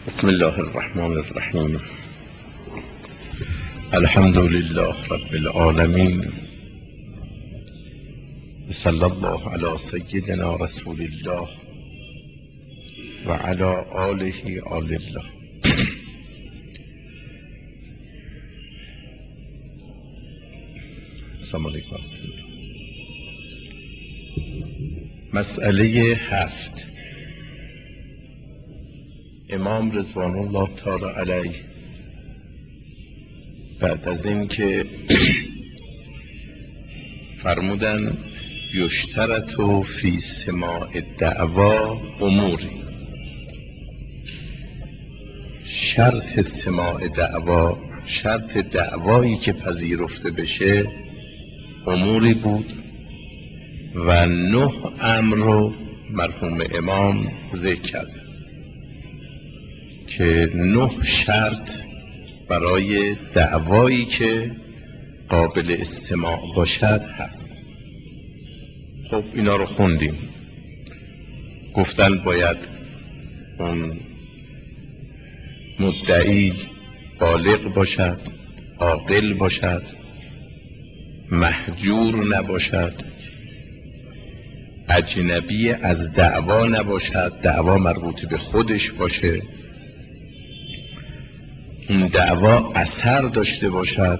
بسم الله الرحمن الرحیم. الحمد لله رب العالمین، صلی الله علی سیدنا رسول الله و علی آله آل الله. السلام علیکم. مسئله 7. امام رضوان الله تعالی علیه بعد از این که فرمودن یشترط فی سماع دعوا اموری، شرط سماع دعوا، شرط دعوایی که پذیرفته بشه اموری بود و 9 امر رو مرحوم امام ذکر کرد که 9 شرط برای دعوایی که قابل استماع باشد هست. خب اینا رو خوندیم. گفتن باید اون مدعی بالغ باشد، عاقل باشد، مهجور نباشد، اجنبی از دعوا نباشد، دعوا مربوط به خودش باشه، این دعوا اثر داشته باشد.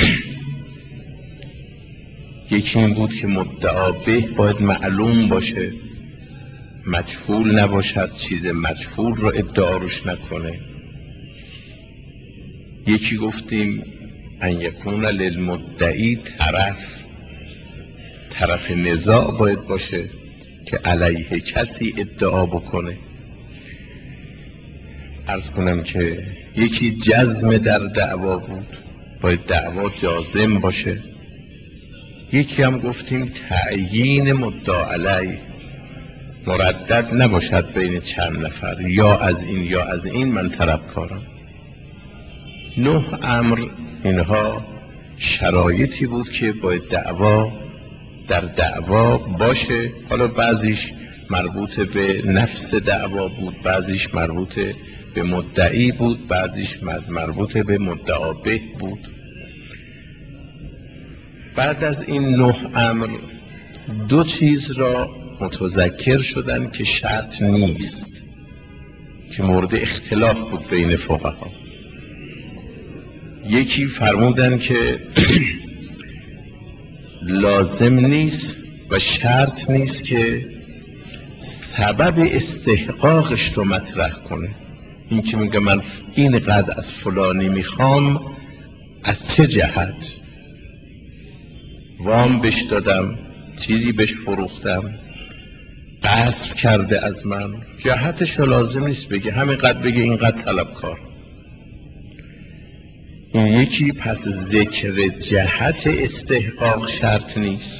یکی این بود که مدعا به باید معلوم باشه، مجهول نباشد، چیز مجهول رو ادعا روش نکنه. یکی گفتیم ان یکون للمدعی طرف نزاع باید باشه که علیه کسی ادعا بکنه. عرض کنم که یکی جزم در دعوا بود، باید دعوا جازم باشه. یکی هم گفتیم تعیین مدعا علیه، مردد نباشد بین چند نفر، یا از این یا از این، من طلبکارم. 9 امر اینها شرایطی بود که باید دعوا در دعوا باشه. حالا بعضیش مربوط به نفس دعوا بود، بعضیش مربوط به مدعی بود، بعضیش مربوط به مدعا به بود. بعد از این 9 امر 2 چیز را متذکر شدن که شرط نیست، که مورد اختلاف بود بین فقها. یکی فرمودن که لازم نیست و شرط نیست که سبب استحقاقش رو مطرح کنه. این که میگه من اینقدر از فلانی میخوام، از چه جهت؟ وام بهش دادم، چیزی بهش فروختم، غصب کرده از من، جهتش رو لازم نیست بگه، همینقدر بگه اینقدر طلبکار. این یکی. پس ذکر جهت استحقاق شرط نیست.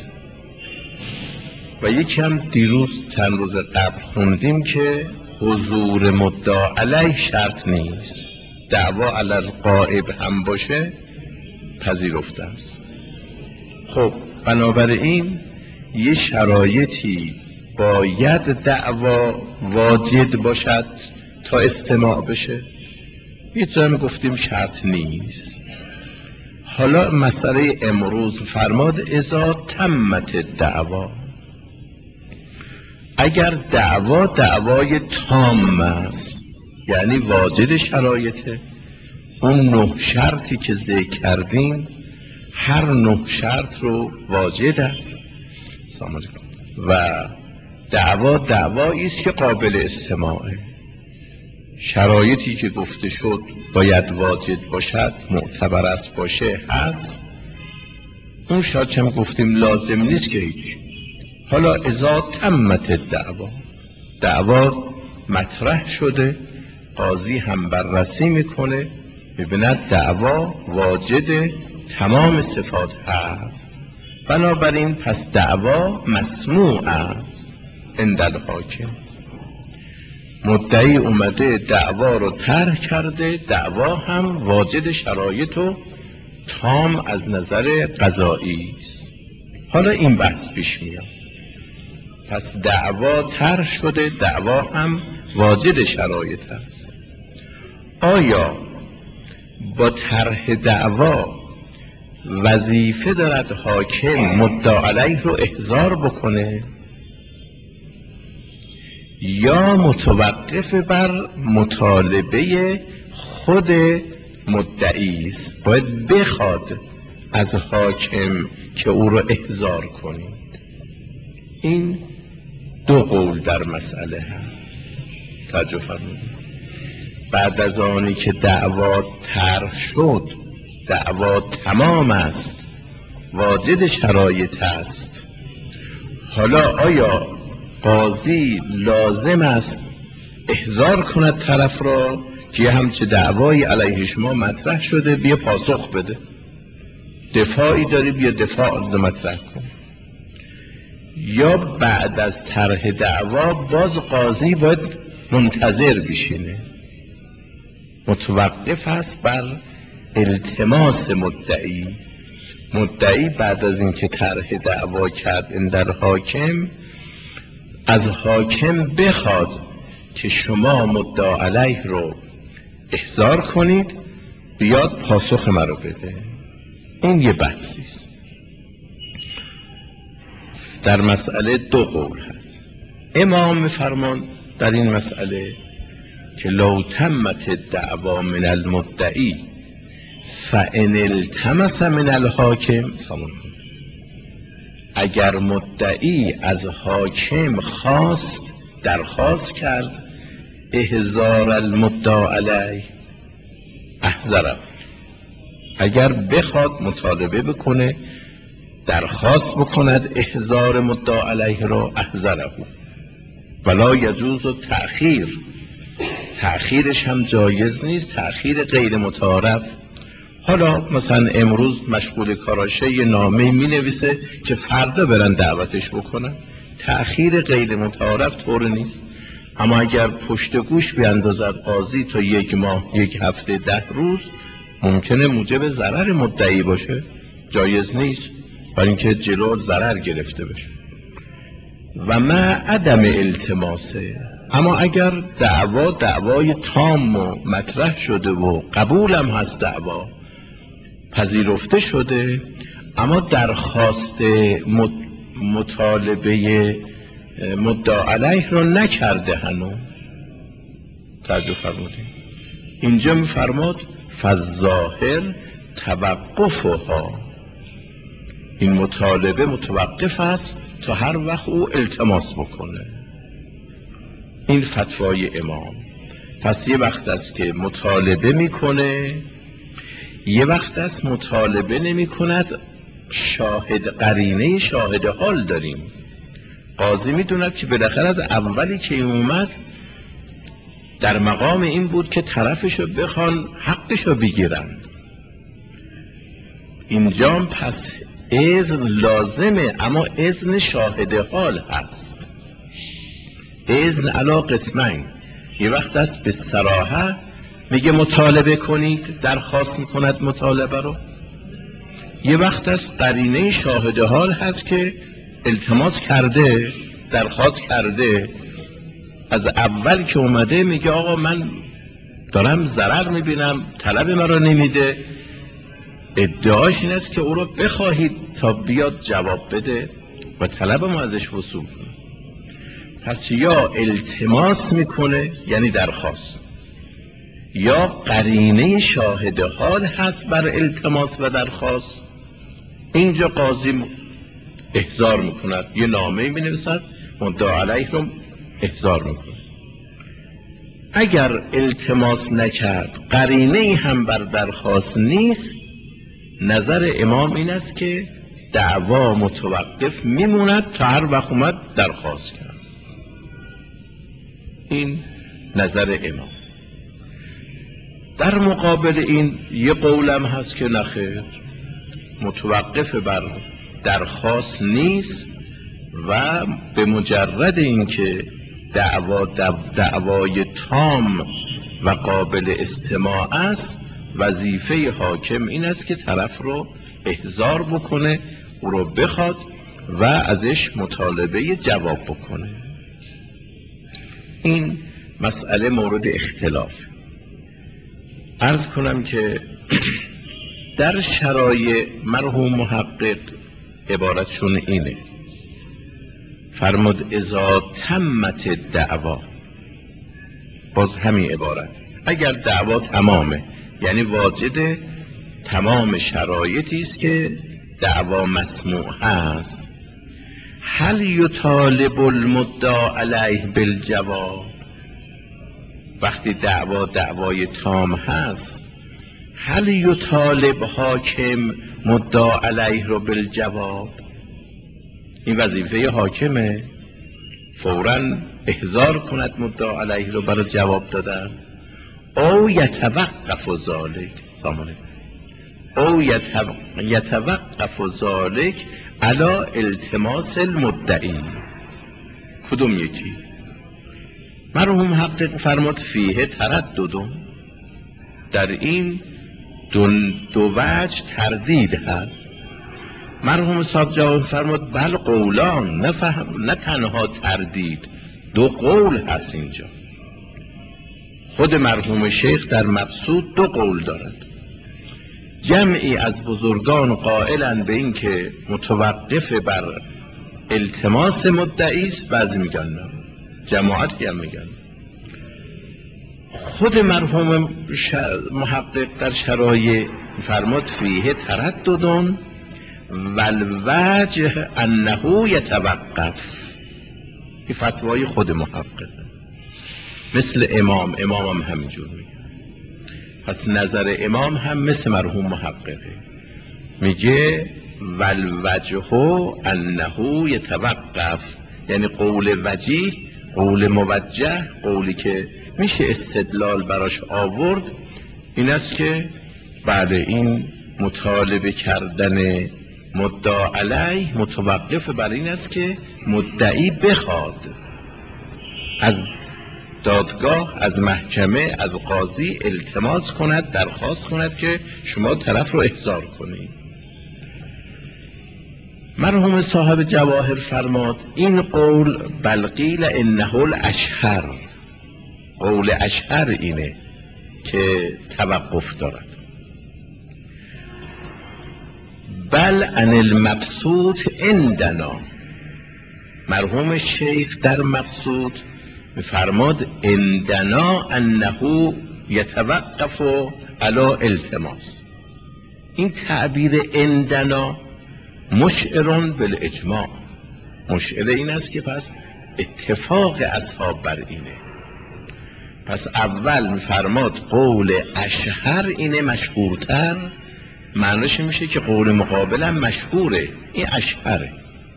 و یکی هم دیروز چند روز قبل خوندیم که حضور مدعا علیه شرط نیست، دعوا علی الغائب هم باشه پذیرفته است. خب بنابراین یه شرایطی باید دعوا واجد باشد تا استماع بشه، یه طور گفتیم شرط نیست. حالا مسئله امروز فرماد اذا تمت دعوا، اگر دعوای تام است، یعنی واجد شرایطه، اون 9 شرطی که ذکر کردیم هر 9 شرط رو واجد است. سلام علیکم. و دعوایی است که قابل استماعه. شرایطی که گفته شد باید واجد باشد، معتبر است باشه، هست. اون شرط هم گفتیم لازم نیست که هیچ. حالا اذا تمت دعوا مطرح شده، قاضی هم بررسی میکنه، ببیند دعوا واجد تمام صفات هست، بنابراین پس دعوا مسموع است عند الحاکم. مدعی اومده دعوا رو طرح کرده، دعوا هم واجد شرایط و تام از نظر قضایی است. حالا این بحث پیش میاد. پس دعوا طرح شده، دعوا هم واجد شرایط است. آیا با طرح دعوا وظیفه دارد حاکم مدعا علیه رو احضار بکنه یا متوقف بر مطالبه خود مدعی است؟ باید بخواد از حاکم که او رو احضار کنید. این دو قول در مسئله هست. توجه فرمودید. بعد از آنی که دعوا طرح شد، دعوا تمام است، واجد شرایط است، حالا آیا قاضی لازم است احضار کند طرف را که همچه دعوایی علیه شما مطرح شده، بیا پاسخ بده، دفاعی داری بیا دفاع مطرح کن؟ یا بعد از طرح دعوا باز قاضی باید منتظر بشینه، متوقف است بر التماس مدعی؟ مدعی بعد از اینکه طرح دعوا کرد در حاکم، از حاکم بخواد که شما مدعا علیه رو احضار کنید، بیاد پاسخ ما رو بده. این یه بحثی است. در مسئله دو قول هست. امام می‌فرمان در این مسئله که لو تمت الدعوا من المدعی فان التمس من الحاکم سامون، اگر مدعی از حاکم خواست، درخواست کرد احضار المدعا علیه احضره، اگر بخواد مطالبه بکنه، درخواست بکند احضار مدعا علیه را، احضره ولا یجوز تأخیر، تأخیرش هم جایز نیست، تأخیر غیر متعارف. حالا مثلا امروز مشغول کاراشه یه نامه می نویسه که فردا برن دعوتش بکنن، تأخیر غیر متعارف طور نیست. اما اگر پشت گوش بیاندازد قاضی تا یک ماه، یک هفته، 10 روز، ممکنه موجب ضرر مدعی باشه، جایز نیست، برای اینکه جلو ضرر گرفته بشه. و مع عدم التماسه، اما اگر دعوای تام و مطرح شده و قبولم هست، دعوا پذیرفته شده، اما درخواست مطالبه مدعا علیه رو نکرده هنوز. توجه فرمودید. اینجا میفرماد فالظاهر توقفها، این مطالبه متوقف است تا هر وقت او التماس بکنه. این فتوای امام. پس یه وقت است که مطالبه میکنه، یه وقت است مطالبه نمی کند، شاهد قرینه شاهد حال داریم. قاضی میدوند که بالاخره از اولی که اومد در مقام این بود که طرفشو بخوان حقشو بگیرن. اینجا پس اذن لازمه، اما اذن شاهد حال هست. اذن علا قسمین، یه وقت است به صراحه میگه مطالبه کنید، درخواست میکند مطالبه رو، یه وقت است قرینه شاهد حال هست که التماس کرده، درخواست کرده، از اول که اومده میگه آقا من دارم ضرر میبینم، طلب من رو نمیده، ادعاش این است که او رو بخواهید تا بیاد جواب بده و طلب ما ازش وصول کنه. پس یا التماس میکنه یعنی درخواست، یا قرینه شاهد حال هست بر التماس و درخواست. اینجا قاضی احضار میکند، یه نامه مینویسد، مدعا علیه رو احضار میکند. اگر التماس نکرد، قرینه هم بر درخواست نیست، نظر امام این است که دعوا متوقف میموند تا هر وقت اومد درخواست کرد. این نظر امام. در مقابل این یه قولم هست که نخیر، متوقف بر درخواست نیست و به مجرد اینکه دعوای تام و قابل استماع است، وظیفه حاکم این است که طرف رو احضار بکنه، او رو بخواد و ازش مطالبه جواب بکنه. این مسئله مورد اختلاف. عرض کنم که در شرایع مرحوم محقق عبارتشون اینه، فرمود اذا تمت الدعوا، باز همین عبارت، اگر دعوا تمامه یعنی واجد تمام شرایطی است که دعوا مسموع هست، هل یطالب المدعی علیه بالجواب، وقتی دعوای تام هست هل یطالب حاکم مدعی علیه رو بالجواب، این وظیفه حاکمه فوراً احضار کند مدعی علیه رو برای جواب دادن، او یتوقف ذالک سامانه او یتوقف ذالک علی التماس المدعی. کدوم یکی؟ مرحوم محقق فرمود فیه تردد، در این دو وجه تردید هست. مرحوم صاحب جواب فرمود بل قولان، نه تنها تردید، دو قول هست اینجا. خود مرحوم شیخ در مقصود دو قول دارد، جمعی از بزرگان قائلن به این که متوقف بر التماس مدعی است، بعضی میگن نه، جماعتی هم میگن. خود مرحوم محقق در شرایع فرمود فیه ترددون والوجه انه یتوقف، این فتوای خود محقق، مثل امام هم همینجور میگه. پس نظر امام هم مثل مرحوم محققه، میگه والوجه انه یتوقف، یعنی قول وجیه، قول موجه، قولی که میشه استدلال براش آورد، این است که بعد این مطالبه کردن مدعی علیه متوقف بر این است که مدعی بخواد از دادگاه، از محکمه، از قاضی التماس کند، درخواست کند که شما طرف رو احضار کنید. مرحوم صاحب جواهر فرماد این قول بل قیل انه الاشهر، قول اشهر اینه که توقف دارد. بل ان المبسوط عندنا، مرحوم شیخ در مبسوط فرماد عندنا انه یتوقف علی التماس. این تعبیر عندنا مشعرون بالاجماع، مشعر این است که پس اتفاق اصحاب بر اینه. پس اول میفرماد قول اشهر اینه مشهورتر، معنیش میشه که قول مقابلم مشهوره، این اشهره،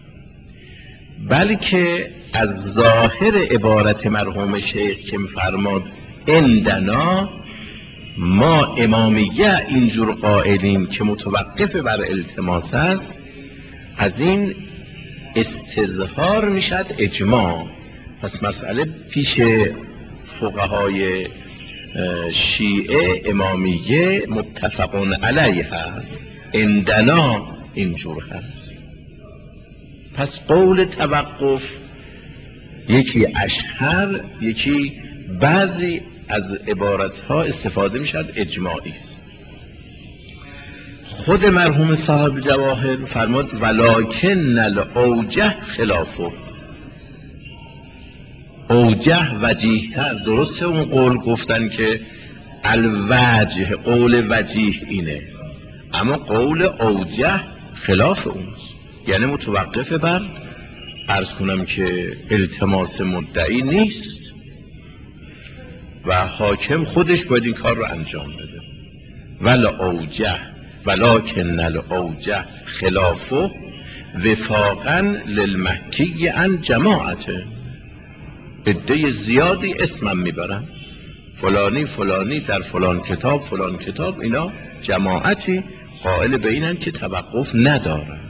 بلکه از ظاهر عبارت مرحوم شیخ که میفرماد عندنا، ما امامیه اینجور قائلیم که متوقف بر التماس است، از این استظهار میشد اجماع. پس مسئله پیش فقهای شیعه امامیه متفقون علیه هست، عندنا اینجور هست. پس قول توقف یکی اشهر، یکی بعضی از عبارتها استفاده میشد اجماعی است. خود مرحوم صاحب جواهر فرمود ولکن الاوجه خلافه، اوجه وجیه‌تر، درسته اون قول گفتن که الوجه، قول وجیه اینه، اما قول اوجه خلاف اونست، یعنی متوقف بر عرض کنم که التماس مدعی نیست و حاکم خودش باید این کار رو انجام بده. ولکن الاوجه خلافه وفاقا للمکی عن جماعته، عده زیادی اسمم میبرن، فلانی در فلان کتاب، اینا جماعتی قائل به اینن که توقف ندارن.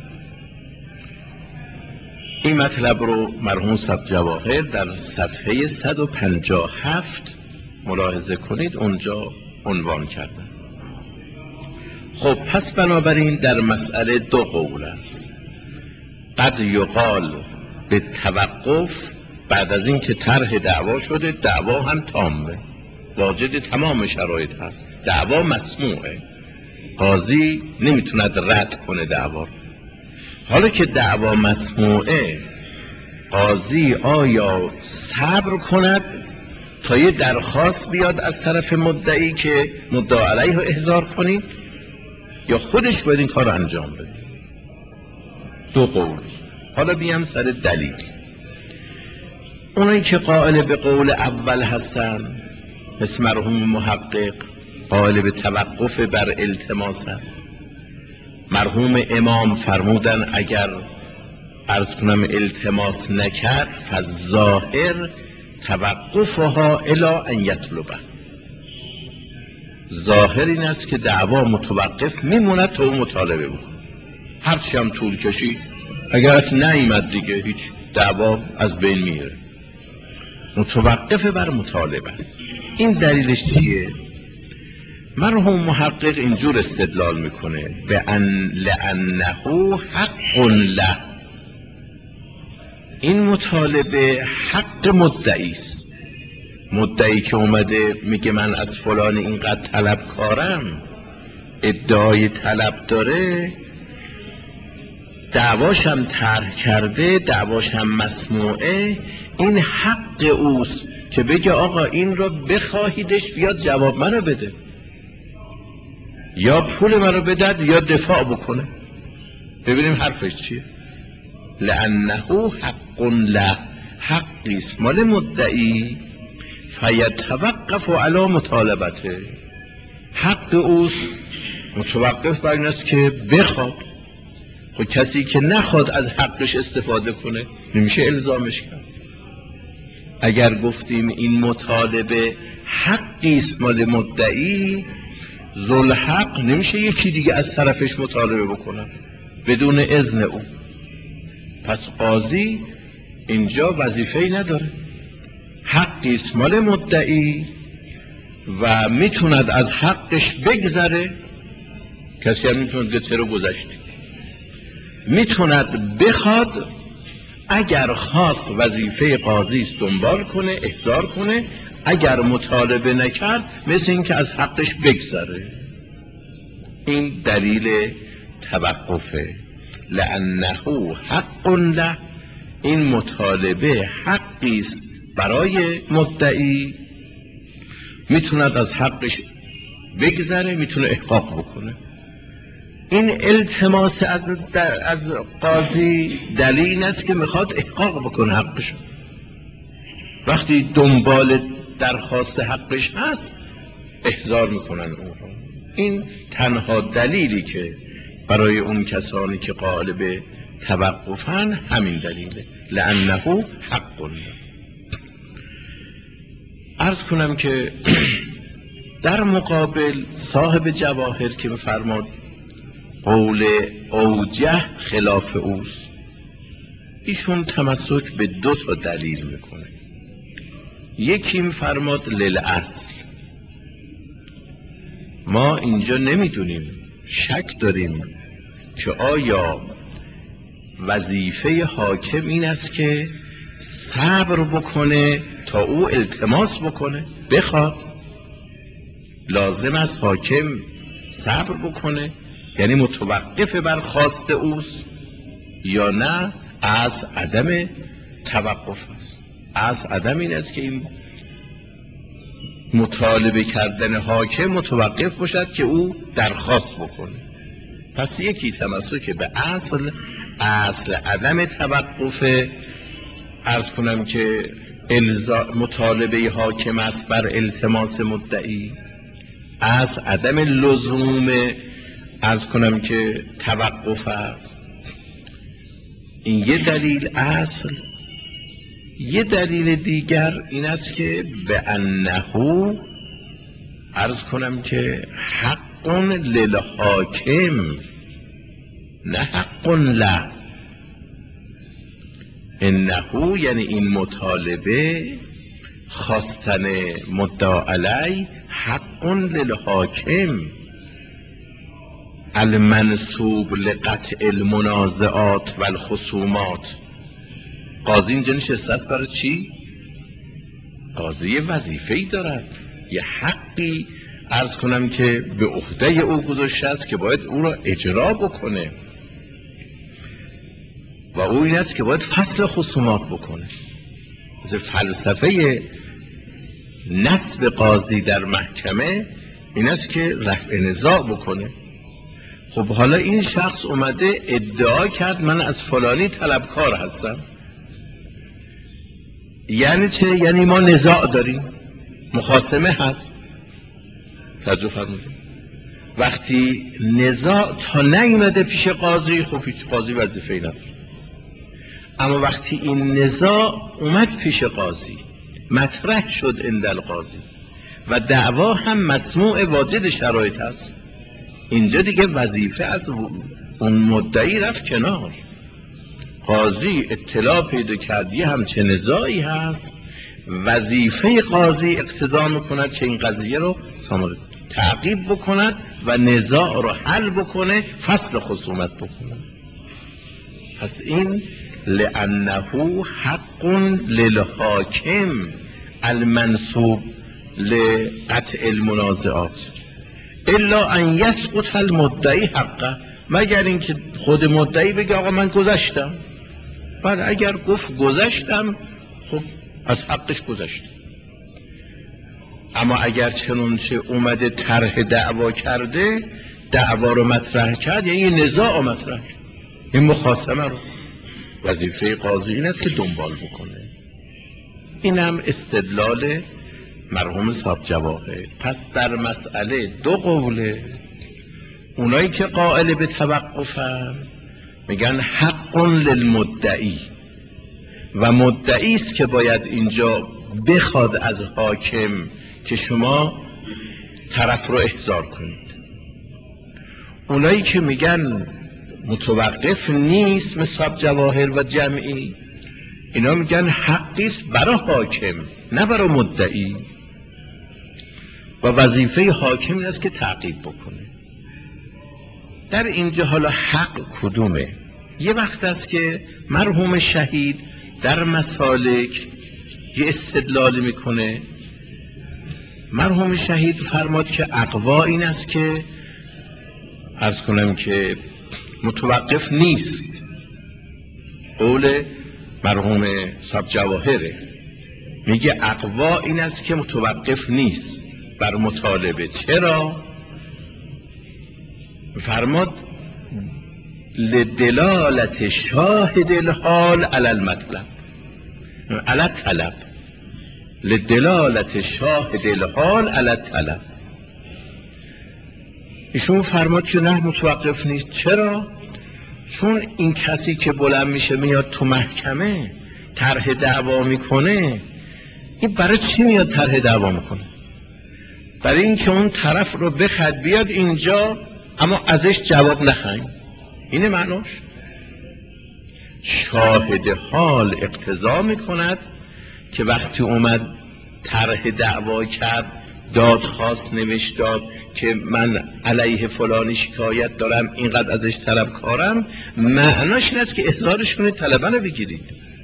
این مطلب رو مرحوم صاحب جواهر در صفحه 157 ملاحظه کنید، اونجا عنوان کردن. خب پس بنابراین در مسئله دو قول است. قد یقال به توقف بعد از این که طرح دعوا شده، دعوا هم تامه، واجد تمام شرایط هست. دعوا مسموعه، قاضی نمیتوند رد کنه دعوا. حالا که دعوا مسموعه، قاضی آیا صبر کند تا یه درخواست بیاد از طرف مدعی که مدعا علیه رو احضار کنید، یا خودش باید این کار رو انجام بده؟ دو قول. حالا بیام سر دلیل. اونایی که قائل به قول اول هستن، مثل مرحوم محقق، قائل به توقف بر التماس هست. مرحوم امام فرمودن اگر عرض کنم التماس نکرد فالظاهر توقفها الی ان یطلبه، ظاهر این است که دعوا متوقف میموند تا اون مطالبه بکن. هرچی هم طول کشید، اگر نیامد دیگه هیچ، دعوا از بین میره، متوقف بر مطالبه است. این دلیلش چیه؟ مرحوم محقق اینجور استدلال میکنه به ان لانه حق له، این مطالبه حق مدعی است. مدعی که اومده میگه من از فلان اینقدر طلبکارم، ادعای طلب داره، دعواشم طرح کرده، دعواشم مسموعه، این حق اوست که بگه آقا این رو بخواهیدش بیاد جواب منو بده، یا پول منو بدد یا دفاع بکنه. ببینیم حرفش چیه. لانه حق له، حقیست مال مدعی، فیتوقف علی مطالبته، حق اوست، متوقف بر این است که بخواد. خب کسی که نخواد از حقش استفاده کنه نمیشه الزامش کرد. اگر گفتیم این مطالبه حقیست مال مدعی، ذوالحق نمیشه یکی دیگه از طرفش مطالبه بکنه بدون اذن او. پس قاضی اینجا وظیفه‌ای نداره، حقیست مال مدعی و میتوند از حقش بگذره. کسی هم میتوند بگه چرا گذشتی، میتوند بخواد، اگر خاص وظیفه قاضی است دنبال کنه، احضار کنه، اگر مطالبه نکرد مثل این که از حقش بگذره. این دلیل توقفه. لانه حق له، این مطالبه حقی است برای مدعی، میتوند از حقش بگذره، میتونه احقاق بکنه. این التماس از قاضی دلیل است که میخواد احقاق بکنه حقش. وقتی دنبال درخواست حقش هست احضار میکنن او. این تنها دلیلی که برای اون کسانی که قائل به توقفن همین دلیله، لانه حق له. عرض کنم که در مقابل صاحب جواهر که میفرماد قول اوجه خلاف اوست، ایشون تمسک به دو تا دلیل میکنه. یکی میفرماد للاصل، ما اینجا نمیدونیم، شک داریم که آیا وظیفه حاکم این است که صبر بکنه تا او التماس بکنه، بخواد. لازم است حاکم صبر بکنه، یعنی متوقف بر خواست اوست، یا نه از عدم توقف است. از عدم این است که این مطالبه کردن حاکم متوقف باشد که او درخواست بکنه. پس یکی تمسک به اصل عدم توقف، عرض کنم که مطالبه حاکم است بر التماس مدعی، از عدم لزوم عرض کنم که توقف است. این یه دلیل اصل. یه دلیل دیگر این است که به انه عرض کنم که حق للحاکم نه حق له. انه یعنی این مطالبه خواستن مدعا علی حق للحاکم المنصوب لقطع المنازعات و الخصومات. قاضی اینجا نشسته است برای چی؟ قاضی وظیفه‌ای دارد، یه حقی عرض کنم که به عهده او گذاشته است که باید او را اجرا بکنه و او این است که باید فصل خصومات بکنه. از فلسفه نصب قاضی در محکمه این است که رفع نزاع بکنه. خب حالا این شخص اومده ادعا کرد من از فلانی طلبکار هستم. یعنی چه؟ یعنی ما نزاع داریم، مخاصمه هست. توجه فرمودید؟ وقتی نزاع تا نیامده پیش قاضی، خب هیچ قاضی وظیفه‌ای نداره. اما وقتی این نزاع اومد پیش قاضی، مطرح شد عند القاضی و دعوا هم مسموع واجد شرایط هست، اینجا دیگه وظیفه از اون مدعی رفت کنار. قاضی اطلاع پیدا کرد یه همچه نزاعی هست، وظیفه قاضی اقتضا میکند که این قضیه رو تعقیب بکند و نزاع رو حل بکنه، فصل خصومت بکنه. پس این لأنه حق للحاکم المنصوب لقطع المنازعات الا ان یسقط المدعی حقه، مگر اینکه خود مدعی بگه آقا من گذشتم. بله اگر گفت گذشتم، خب از حقش گذشتم. اما اگر چنانچه اومده طرح دعوا کرده، دعوا رو مطرح کرد، یعنی نزاع مطرح، این مخاصمه رو وظیفه قاضی این است که دنبال بکنه. این هم استدلال مرحوم صاحب جواهر. پس در مسئله دو قوله. اونایی که قائل به توقفن میگن حق للمدعی و مدعی است که باید اینجا بخواد از حاکم که شما طرف رو احضار کنید. اونایی که میگن متوقف نیست مثل صاحب جواهر و جمعی، اینا میگن حقی است برای حاکم نه برای مدعی و وظیفه حاکم این است که تعقیب بکنه. در اینجا حالا حق کدومه؟ یه وقت است که مرحوم شهید در مسالک یه استدلال میکنه. مرحوم شهید فرماد که اقوا این است که عرض کنم که متوقف نیست. قول مرحوم صاحب جواهره، میگه اقوا این است که متوقف نیست بر مطالبه. چرا؟ فرماد لدلالت شاهد الحال علی المطلب علی الطلب، لدلالت شاهد الحال علی الطلب. ایشون فرماد که نه متوقف نیست. چرا؟ چون این کسی که بلند میشه میاد تو محکمه طرح دعوا میکنه، این برای چی میاد طرح دعوا میکنه؟ برای اینکه اون طرف رو بخواد بیاد اینجا اما ازش جواب نخواهیم. اینه معناش. شاهد حال اقتضا میکند که وقتی اومد طرح دعوا کرد، دادخواست نوشت داد که من علیه فلانی شکایت دارم، اینقدر ازش طلبکارم، معناش این است که احضارش کنید، طلبه رو بگیرید.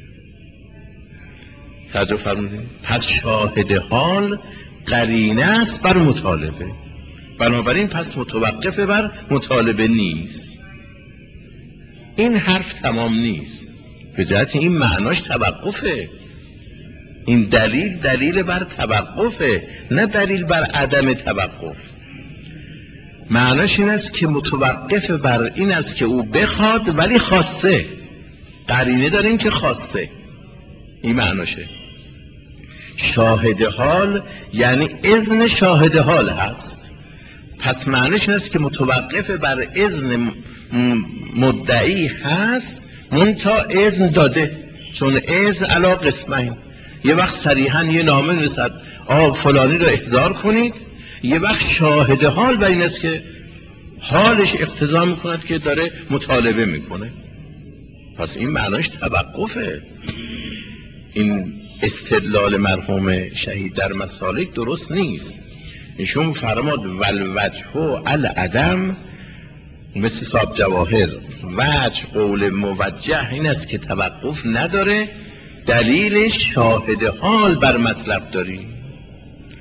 توجه فرمودید؟ پس شاهد حال قرینه است بر مطالبه، بنابراین پس متوقف بر مطالبه نیست. این حرف تمام نیست، به جهت این معناش توقفه. این دلیل بر توقفه، نه دلیل بر عدم توقف. معناش این است که متوقف بر این است که او بخواد ولی خواسته، قرینه داریم که خواسته. این معناشه. شاهد حال یعنی اذن شاهد حال هست. پس معنیش این است که متوقف بر اذن مدعی هست، منتها اذن داده. چون اذن علا قسمین، یه وقت صریحا یه نامه نویسد فلانی رو احضار کنید، یه وقت شاهد حال بر این است که حالش اقتضا میکند که داره مطالبه میکنه. پس این معناش توقفه. این استدلال مرحوم شهید در مسالک درست نیست. ایشون فرماد والوجه العدم، مثل صاحب جواهر وجه قول موجه این است که توقف نداره، دلیل شاهد حال بر مطلب داریم.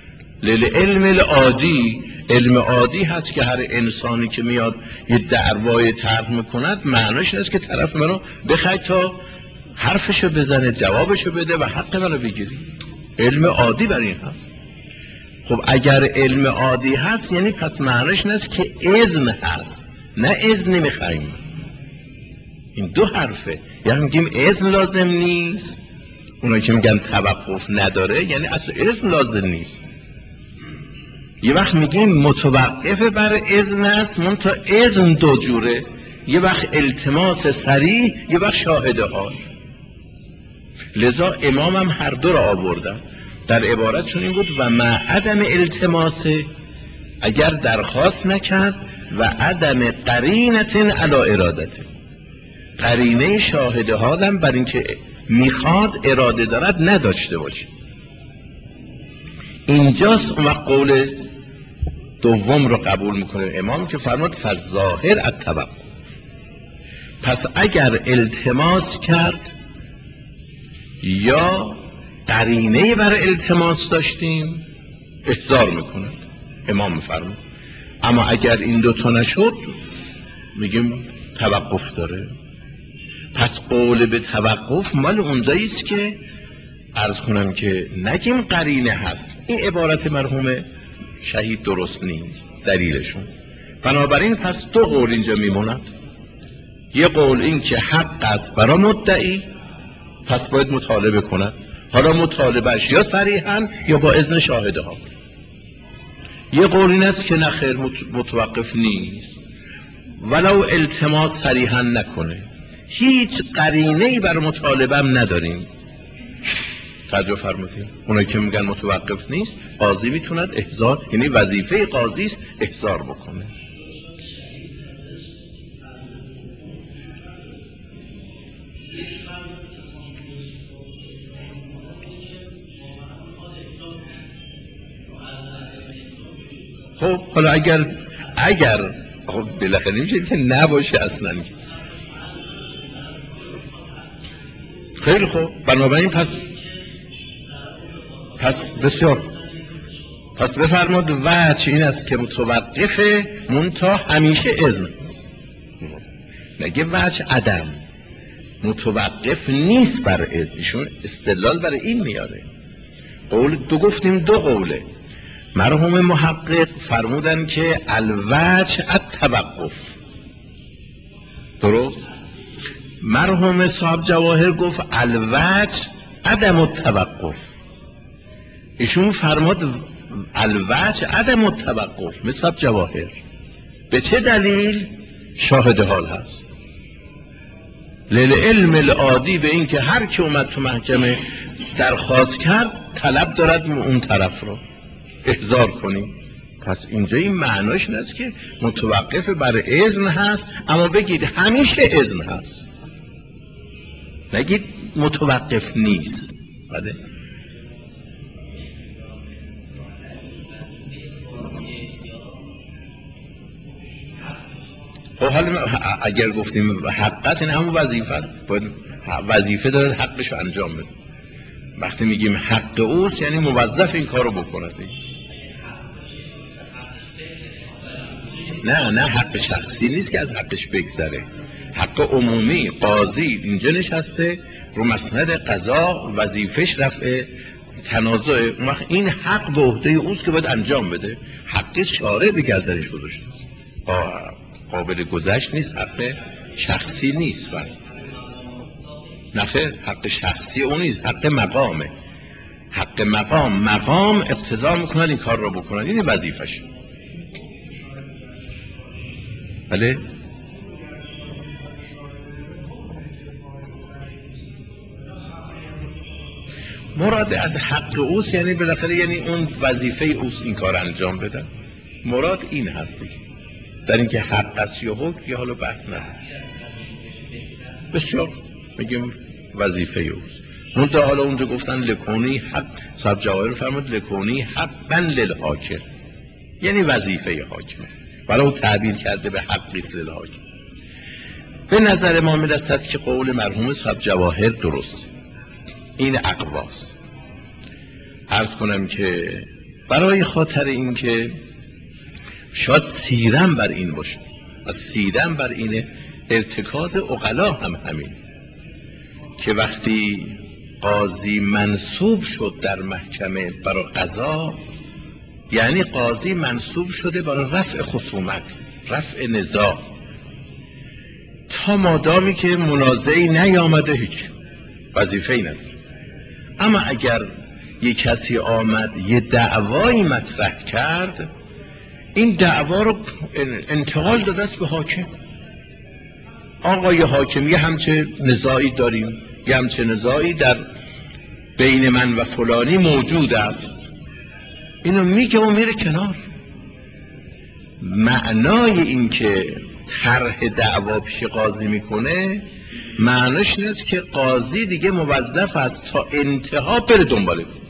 علم العادی، علم عادی هست که هر انسانی که میاد یه دعوای طرح میکند معناش نیست که طرف منو بخوای تا حرفشو بزنه، جوابشو بده و حق منو بگیری. علم عادی بر این هست. خب اگر علم عادی هست یعنی پس معناش نیست که اذن هست، نه اذن نمیخوایم. این دو حرفه. یعنی میگیم اذن لازم نیست، اونایی که میگن توقف نداره یعنی اصلا اذن لازم نیست. یه وقت میگیم متوقف بر اذن است، منتها اذن دو جوره، یه وقت التماس صریح، یه وقت شاهده حال. لذا امام هم هر دو را آوردن. در عبارتشون این بود و مع عدم التماس، اگر درخواست نکرد، و عدم قرینت علی ارادته، قرینه شاهده حالم بر اینکه میخواد اراده دارد نداشته باشه. اینجاست اون وقت قول دوم رو قبول میکنه امام که فرمود فالظاهر التوقف. پس اگر التماس کرد یا قرینه بر التماس داشتیم احضار میکند امام میفرمود. اما اگر این دوتا نشد میگیم توقف داره. پس قول به توقف مال اونجاییست که عرض کنم که نگیم قرینه هست. این عبارت مرحوم شهید درست نیست دلیلشون. بنابراین پس دو قول اینجا میموند. یه قول این که حق است برای مدعی، پس باید مطالبه کند، حالا مطالبهش یا صریحاً یا با اذن شاهده ها. یه قول این است که نخیر متوقف نیست، ولو التماس صریحاً نکنه، هیچ قرینه‌ای بر مطالبه هم نداریم. توجه فرمودید؟ اونایی که میگن متوقف نیست، قاضی میتوند احضار، یعنی وظیفه قاضی است احضار بکنه. خب حالا اگر خب بالاخره میشه که نباشه اصلا. خیلی خوب، بنابراین پس بسیار، پس بفرماد وجه این است که متوقفه منتها همیشه اذن هست. نگه وجه عدم، متوقف نیست بر اذن. ایشون استدلال برای این میاره. قول دو گفتیم، دو قوله. مرحوم محقق فرمودن که الوجه التوقف، درست؟ مرحوم صاحب جواهر گفت الوجه عدم التوقف. ایشون فرمود الوجه عدم التوقف مثل صاحب جواهر. به چه دلیل؟ شاهد حال هست. علم العادی به این که هر کی اومد تو محکمه درخواست کرد طلب دارد اون طرف رو احضار کنیم. پس اینجا این معناش نیست که متوقف بر اذن هست، اما بگید همیشه اذن هست، نگید متوقف نیست. بله؟ خب حالا اگر گفتیم حق است، این همون وظیفه است، باید وظیفه داره حقش رو انجام بده. وقتی میگیم حق اوست یعنی موظف این کارو بکنه. نه حق شخصی نیست که از حقش بگذره، حق عمومی. قاضی اینجا نشسته رو مسند قضا، وظیفش رفع تنازع، اون وقت این حق به عهده اوست که باید انجام بده. حق شارع به گردنش گذاشته است، قابل گذشت نیست، حق شخصی نیست. نخیر، حق شخصی اون نیست، حق مقامه. حق مقام اقتضا میکنن این کار رو بکنن، این وظیفش. بله؟ مراد از حق اوست یعنی بالاخره یعنی اون وظیفه اوست این کار انجام بده. مراد این هستی در اینکه حق است یا حکم یا حالا بحث نه. بسیار میگیم وظیفه اوست. منتها حالا اونجا گفتن لکونی حق، صاحب جواهر فرمود لکونی حقا للحاکم، یعنی وظیفه حاکم است، ولو تعبیر کرده به حقیست للحاکم. به نظر ما میرسد که قول مرحوم صاحب جواهر درست. این اقواست. عرض کنم که برای خاطر اینکه شاید سیرم بر این باشه، از سیرم بر اینه ارتکاز عقلا هم همین که وقتی قاضی منصوب شد در محکمه برای قضا، یعنی قاضی منصوب شده برای رفع خصومت، رفع نزاع، تا مادامی که منازعی نیامده هیچ وظیفه‌ای نداره. اما اگر یک کسی آمد یه دعوایی مطرح کرد، این دعوا رو انتقال داده است به حاکم. آقای حاکم یه همچه نزاعی داریم، یه همچه نزاعی در بین من و فلانی موجود است، اینو میگه و میره کنار. معنای این که طرح دعوا پیش قاضی میکنه معناش این است که قاضی دیگه موظف است تا انتها بره دنباله کنه.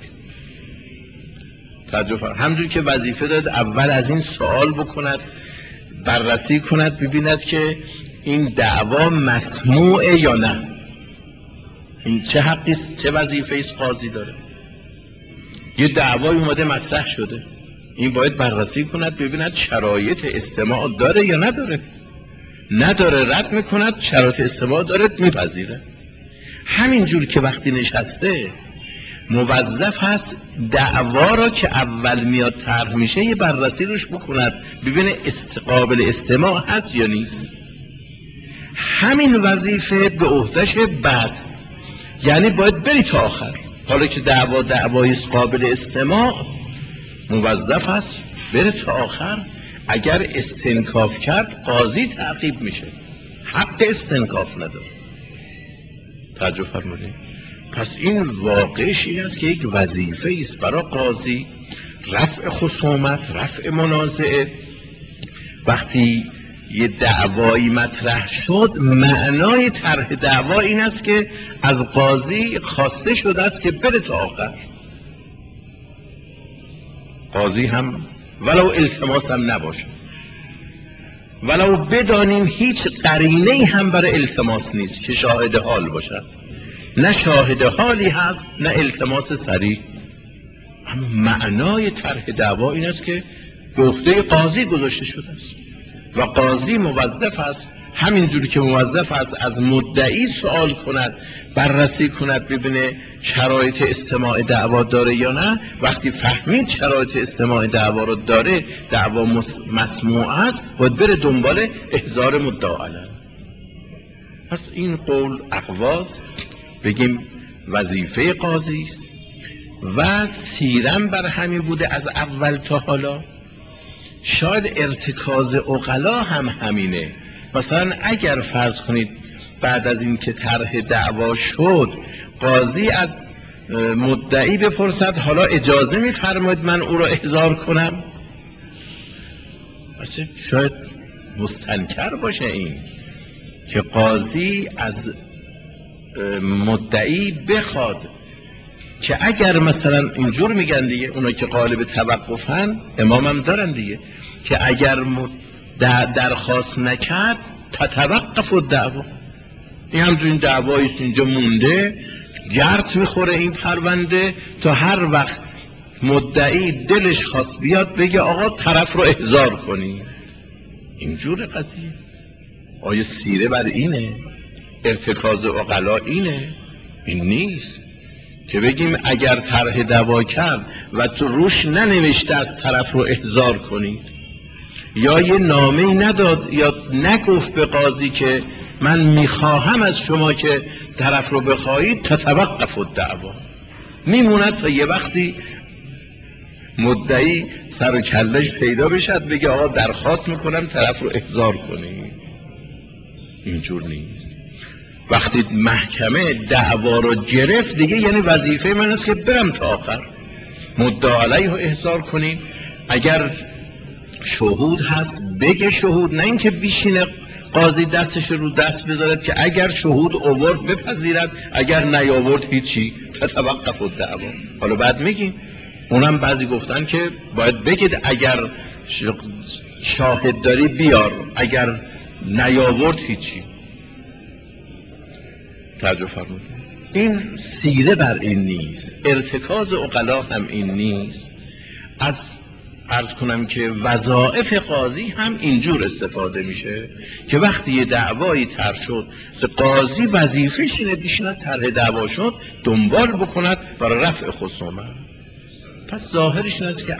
همونجور که وظیفه داد اول از این سوال بکند، بررسی کند، ببیند که این دعوا مسموعه یا نه، این چه حقی است، چه وظیفه است قاضی داره. یه دعوای اومده مطرح شده، این باید بررسی کند ببیند شرایط استماع داره یا نداره. نداره رد میکند، شرایط استماع داره میپذیره. همینجور که وقتی نشسته موظف هست دعوا را که اول میاد طرح میشه یه بررسی روش بکند، ببینه قابل استماع هست یا نیست. همین وظیفه به عهدهش بعد، یعنی باید بری تا آخر. حالا که دعوای قابل استماع، موظف هست بره تا آخر. اگر استنکاف کرد قاضی تعقیب میشه، حق استنکاف نداره. توجه فرمودید؟ پس این واقعش این است که یک وظیفه است برای قاضی، رفع خصومت، رفع منازعه. وقتی یه دعوایی مطرح شد، معنای طرح دعوا این است که از قاضی خواسته شده است که بره تا آخر. قاضی هم ولو التماس هم نباشه، ولو بدانیم هیچ قرینه‌ای هم برای التماس نیست که شاهد حال باشد، نه شاهد حالی هست نه التماس صریح. اما معنای طرح دعوا این است که به عهده قاضی گذاشته شده است و قاضی موظف است، همینجوری که موظف است از مدعی سوال کند، بررسی کند ببینه شرایط استماع دعوا داره یا نه. وقتی فهمید شرایط استماع دعوا رو داره، دعوا مسموع است، باید بره دنبال احضار مدعا علیه. پس این قول اقواست، بگیم وظیفه قاضی است و سیرم بر همین بوده از اول تا حالا. شاید ارتکاز عقلا هم همینه. مثلا اگر فرض کنید بعد از این که طرح دعوا شد، قاضی از مدعی بپرسد حالا اجازه میفرمایید من او را احضار کنم، مثلا شاید مستنکر باشه این که قاضی از مدعی بخواد که اگر مثلا اینجور میگن دیگه، اونا که قالب توقفن، امام هم دارن دیگه، که اگر درخواست نکرد تتوقف الدعوا. این همچون این دعواییست اینجا مونده، جرت میخوره این پرونده تا هر وقت مدعی دلش خواست بیاد بگه آقا طرف رو احضار کنی. اینجور قضیه. آیا سیره بر اینه؟ ارتکاز عقلا اینه؟ این نیست که بگیم اگر طرح دعوا کرد و تو روش ننوشته از طرف رو احضار کنید، یا یه نامه‌ای نداد یا نگفت به قاضی که من میخواهم از شما که طرف رو بخواهید، تتوقف الدعوا، میموند تا یه وقتی مدعی سر و کلش پیدا بشد بگه آقا درخواست میکنم طرف رو احضار کنید. اینجور نیست. وقتی محکمه دعوا رو گرفت دیگه، یعنی وظیفه من است که برم تا آخر، مدعا علیه رو احضار کنیم. اگر شهود هست بگه شهود، نه اینکه بیشینه قاضی دستش رو دست بذارد که اگر شهود آورد بپذیرد، اگر نیاورد هیچی، تتوقف الدعوا. حالا بعد میگیم، اونم بعضی گفتن که باید بگید اگر شاهد داری بیار، اگر نیاورد هیچی. توجه فرمودید؟ این سیره بر این نیست، ارتکاز عقلا هم این نیست. از عرض کنم که وظایف قاضی هم اینجور استفاده میشه که وقتی یه دعوایی طرح شد قاضی وظیفه‌ش اینه بشیند طرح دعوا شد دنبال بکند برای رفع خصومت. پس ظاهرش این است که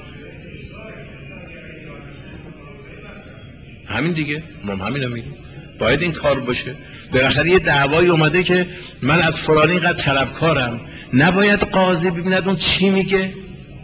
همین دیگه، ما همین رو میگیم باید این کار باشه. بالاخره یه دعوایی اومده که من از فلانی اینقدر طلبکارم، نباید قاضی ببیند اون چی میگه؟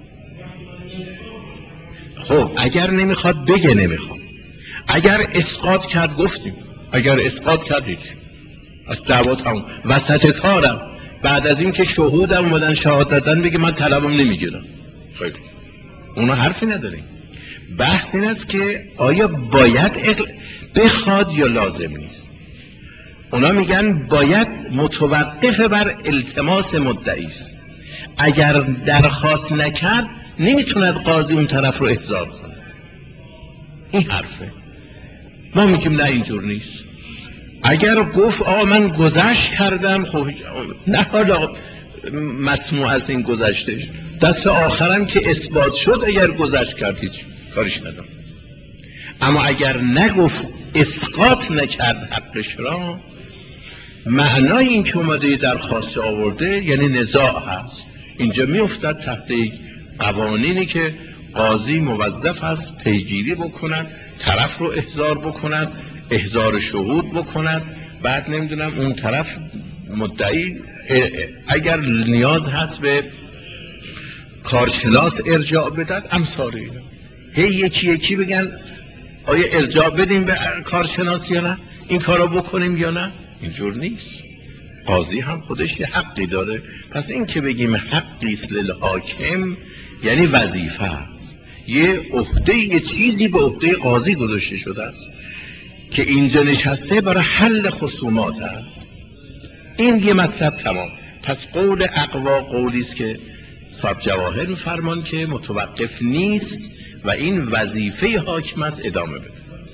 خب اگر نمیخواد بگه نمیخواد، اگر اسقاط کرد گفتیم، اگر اسقاط کرد هیچ، از دعوا تموم. وسط کارم بعد از این که شهودم اومدن شهادت دادن بگه من طلبم نمیگیرم، خیلی اونا حرفی نداریم. بحث این است که آیا باید بخواد یا لازم نیست. اونا میگن باید متوقف بر التماس مدعی است. اگر درخواست نکرد نمیتوند قاضی اون طرف رو احضار کنه. این حرفه. ما میگیم نه اینجور نیست. اگر گفت آقا من گذشت کردم، خب نه حالا مسموع از این گذشتش، دست آخرم که اثبات شد اگر گذشت کرد هیچ کارش ندارم. اما اگر نگفت اسقاط نکرد حقش را، معنای این که اومده درخواست آورده یعنی نزاع هست. اینجا میافتد تحت قوانینی که قاضی موظف است پیگیری بکند، طرف رو احضار بکند، احضار شهود بکند، بعد نمیدونم اون طرف مدعی اگر نیاز هست به کارشناس ارجاع بدد، امثال اینا. هی یکی یکی بگن آیا ارجاع بدیم به کارشناس یا نه، این کارو بکنیم یا نه. اینجور نیست. قاضی هم خودش یه حقی داره. پس این که بگیم حقی است للحاکم یعنی وظیفه است، یه عهده، یه چیزی به عهده قاضی گذاشته شده است که اینجا نشسته برای حل خصومات است. این یه مطلب تمام. پس قول اقوا قولی است که صاحب جواهر می‌فرمان که متوقف نیست و این وظیفه حاکم است ادامه بده.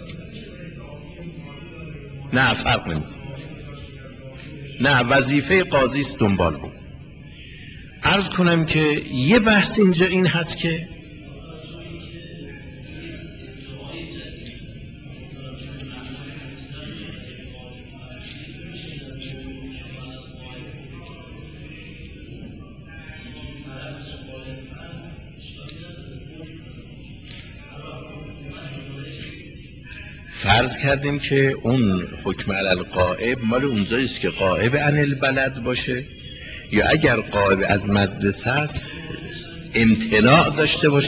نه فرق نمی‌کنه. نه وظیفه قاضی است دنبال بود. عرض کنم که یه بحث اینجا این هست که فرض کردیم که اون حکم علی الغائب مال اونجاییست که غائب عن البلد باشه، یا اگر غائب از مجلس هست امتناع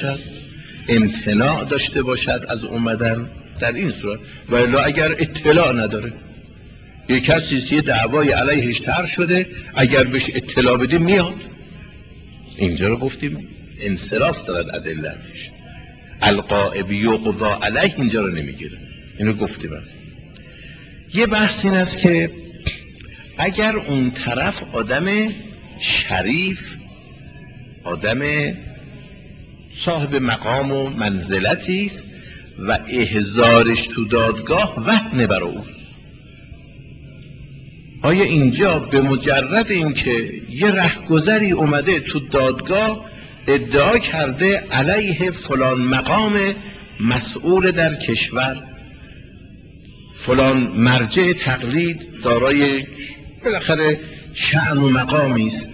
داشته باشد از اومدن در این صورت. و الا اگر اطلاع نداره، یک کسی یه دعوای علیهش طرح شده، اگر بهش اطلاع بدیم میاد. اینجا رو گفتیم انصراف دارد ادله ازش. الغائب یقضا علیه اینجا رو نمیگیره، اینو گفتیم. یه بحث این است که اگر اون طرف آدم شریف، آدم صاحب مقام و منزلتی است و احضارش تو دادگاه وهن برای او، آیا اینجا به مجرد اینکه یه رهگذری اومده تو دادگاه ادعا کرده علیه فلان مقام مسئول در کشور، فلان مرجع تقلید دارای بالاخره شأن و مقامی است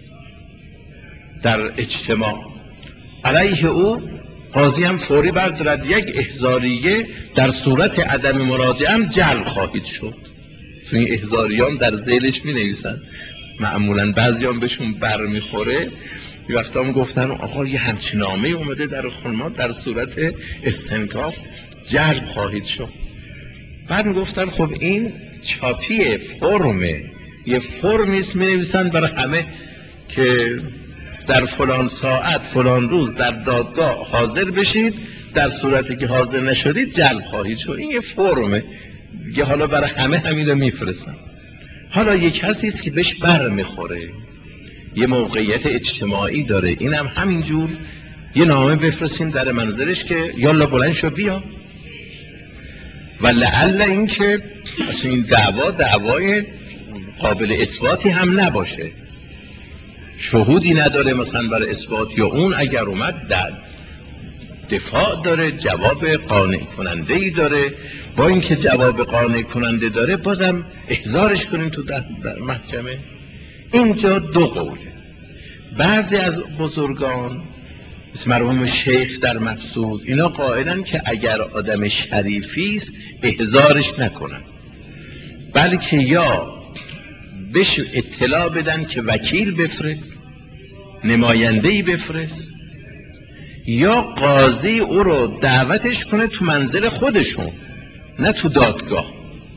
در اجتماع، علیه او قاضی هم فوری بردارد یک احضاریه، در صورت عدم مراجعه هم جلب خواهید شد. تو این احضاریان در ذیلش می نویسن، معمولا بعضی هم بهشون بر میخوره. یه وقتا هم گفتن آقا یه همچین نامه اومده در خونما در صورت استنکاف جلب خواهید شد. بعد میگفتن خب این چاپی فرمه، یه فرمیست می نویسن برای همه که در فلان ساعت فلان روز در دادگاه حاضر بشید، در صورتی که حاضر نشدید جلب خواهید شد. این یه فرمه دیگه، حالا برای همه همین رو میفرستن. حالا یک کسی است که بهش بر میخوره، یه موقعیت اجتماعی داره، اینم همینجور یه نامه بفرستیم در منزلش که یالا بلند شو بیا، و لعل این که اصلا این دعوای قابل اثباتی هم نباشه، شهودی نداره مثلا برای اثبات، یا اون اگر اومد دفاع داره، جواب قانع کننده ای داره، با اینکه جواب قانع کننده داره بازم احضارش کنیم تو در محکمه. اینجا دو قوله. بعضی از بزرگان مثل مرحوم شیخ در مقصود، اینا قائلن که اگر آدم شریفی است احضارش نکنن، بلکه یا بهش اطلاع بدن که وکیل بفرست، نماینده‌ای بفرست، یا قاضی او رو دعوتش کنه تو منزل خودشون، نه تو دادگاه،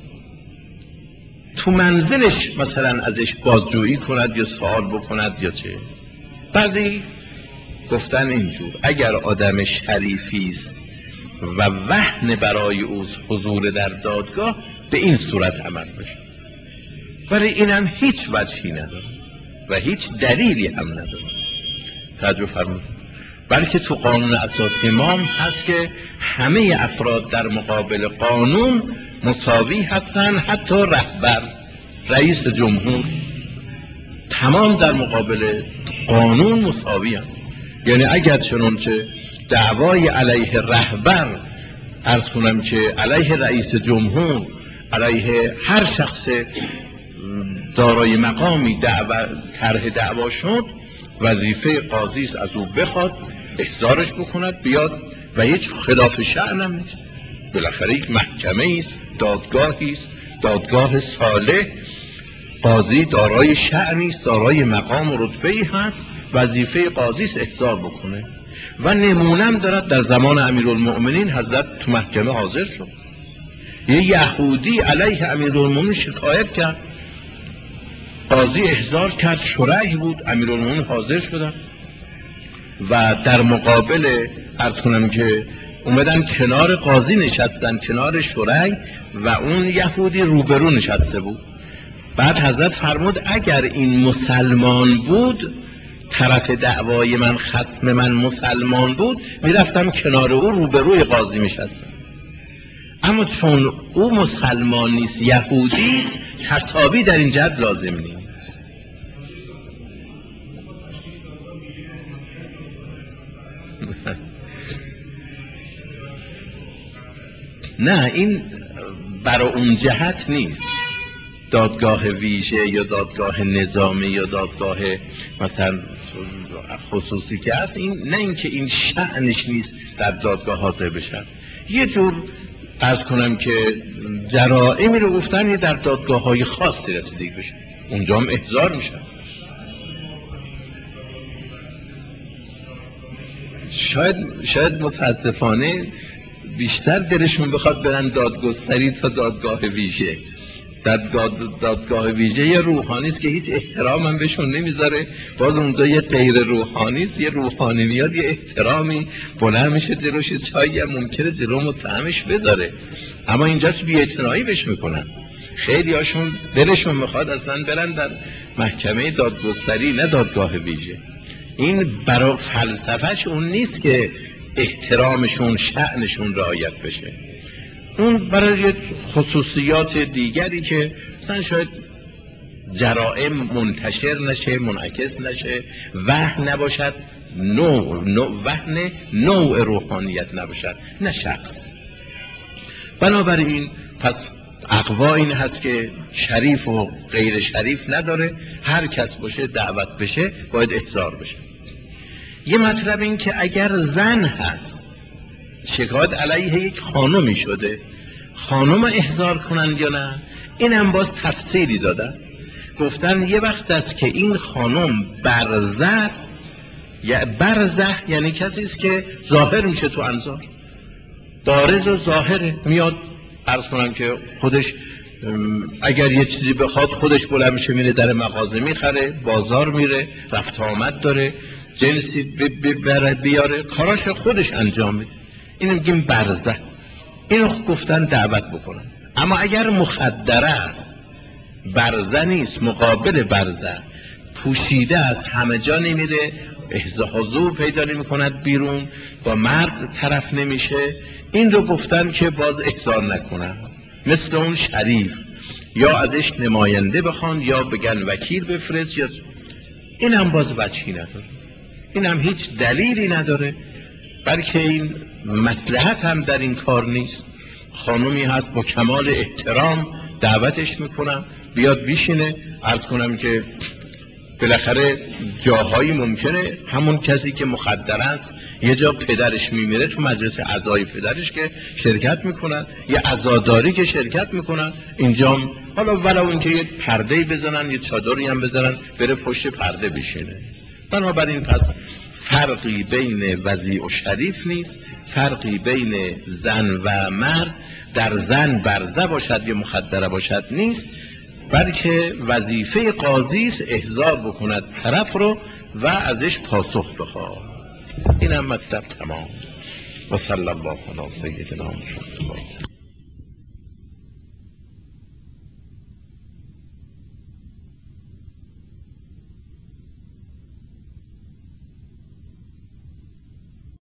تو منزلش مثلا ازش بازجویی کند یا سوال بکند یا چه. بعضی گفتن اینجور اگر آدم شریفی است و وهن برای او حضور در دادگاه به این صورت عمل بشه، ولی اینم هیچ وجهی نداره و هیچ دلیلی هم نداره. توجه فرمودید. بلکه تو قانون اساسی ما هم هست که همه افراد در مقابل قانون مساوی هستن، حتی رهبر، رئیس جمهور، تمام در مقابل قانون مساوی هستن. یعنی اگر چنانچه دعوای علیه رهبر، عرض کنم که علیه رئیس جمهور، علیه هر شخص دارای مقامی طرح دعوا شد، وظیفه قاضی است از او بخواد احضارش بکند بیاد و هیچ خلاف شأن هم نیست. بالاخره یک محکمه است، دادگاهی است، دادگاه صالح، قاضی دارای شأنی است، دارای مقام و رتبه‌ای هست، وظیفه قاضی است احضار بکنه. و نمونم دارد در زمان امیرالمؤمنین حضرت تو محکمه حاضر شد، یه یهودی علیه امیرالمؤمنین شکایت کرد، قاضی احضار کرد، شرعی بود، امیرالمؤمنین حاضر شدن و در مقابل عرض کنم که اومدن کنار قاضی نشستن، کنار شرعی، و اون یهودی روبرو نشسته بود. بعد حضرت فرمود اگر این مسلمان بود، طرف دعوای من، خصم من مسلمان بود، میرفتم کنار او روبروی قاضی میشستم، اما چون او مسلمان نیست، یهودی است، تساوی در این جهت لازم نیست. نه، این برای اون جهت نیست. دادگاه ویژه یا دادگاه نظامی یا دادگاه مثلا خصوصی که هست، این نه اینکه این شأنش نیست در دادگاه حاضر بشن. یه جور عرض کنم که جرائمی رو گفتن در دادگاه های خاصی رسیدگی بشه، اونجا هم احضار میشن. شاید متاسفانه بیشتر دلشون بخواد برن دادگستری تا دادگاه ویژه. در دادگاه ویژه یه روحانی است که هیچ احترام هم بهشون نمیذاره، باز اونجا یه غیر روحانی است، یه روحانی میاد یه احترامی بلند میشه جلوش، چایی هم ممکنه جلو متهمش بذاره، اما اینجا بی اعتنایی بهش میکنن. خیلی هاشون دلشون میخواد اصلا برن در محکمه دادگستری، نه دادگاه ویژه. این برای فلسفهش اون نیست که احترامشون، شأنشون رعایت بشه، اون برای خصوصیات دیگری که مثلا شاید جرائم منتشر نشه، منعکس نشه، وهن نباشد، وهن نوع روحانیت نباشد، نه شخص. بنابراین پس اقوا این هست که شریف و غیر شریف نداره، هر کس باشه دعوت بشه باید احضار بشه. یه مطلب این که اگر زن هست شکایت علیه یک خانمی شده، خانم احضار کنن یا نه، این هم باز تفصیلی دادن. گفتن یه وقت است که این خانم برزه است، یا برزه یعنی کسی است که ظاهر میشه تو انظار، بارز و ظاهره، میاد عرض کنم که خودش اگر یه چیزی بخواد خودش بلند میشه میره در مغازه میخره، بازار میره، رفت آمد داره، جنسی ببره بیاره، کاراش خودش انجام میده، اینو میگیم برزه. اینو گفتن دعوت بکنن. اما اگر مخدره است، برزه نیست، مقابل برزه، پوشیده است، همه جا نمیره، حضور پیدا نمی کند بیرون، با مرد طرف نمیشه، این رو گفتن که باز احضار نکنن، مثل اون شریف، یا ازش نماینده بخوان یا بگن وکیل بفرست، یا این هم باز وجهی نداره، این هم هیچ دلیلی نداره، بلکه این مصلحت هم در این کار نیست. خانومی هست با کمال احترام دعوتش میکنم بیاد بیشینه، عرض کنم که بالاخره جاهایی ممکنه همون کسی که مخدر است یه جا پدرش میمیره تو مجلس عزای پدرش که شرکت میکنن، یه عزاداری که شرکت میکنن، اینجا حالا ولو اینکه یه پرده‌ای بزنن یه چادری هم بزنن بره پشت پرده بشینه. بنابراین پس فرقی بین وضیع و شریف نیست، فرقی بین زن و مرد در زن برزه باشد یا مخدره باشد نیست، بلکه وظیفه قاضی است احضار بکند طرف رو و ازش پاسخ بخواد. این هم مطلب تمام. و صلی الله علی سیدنا محمد.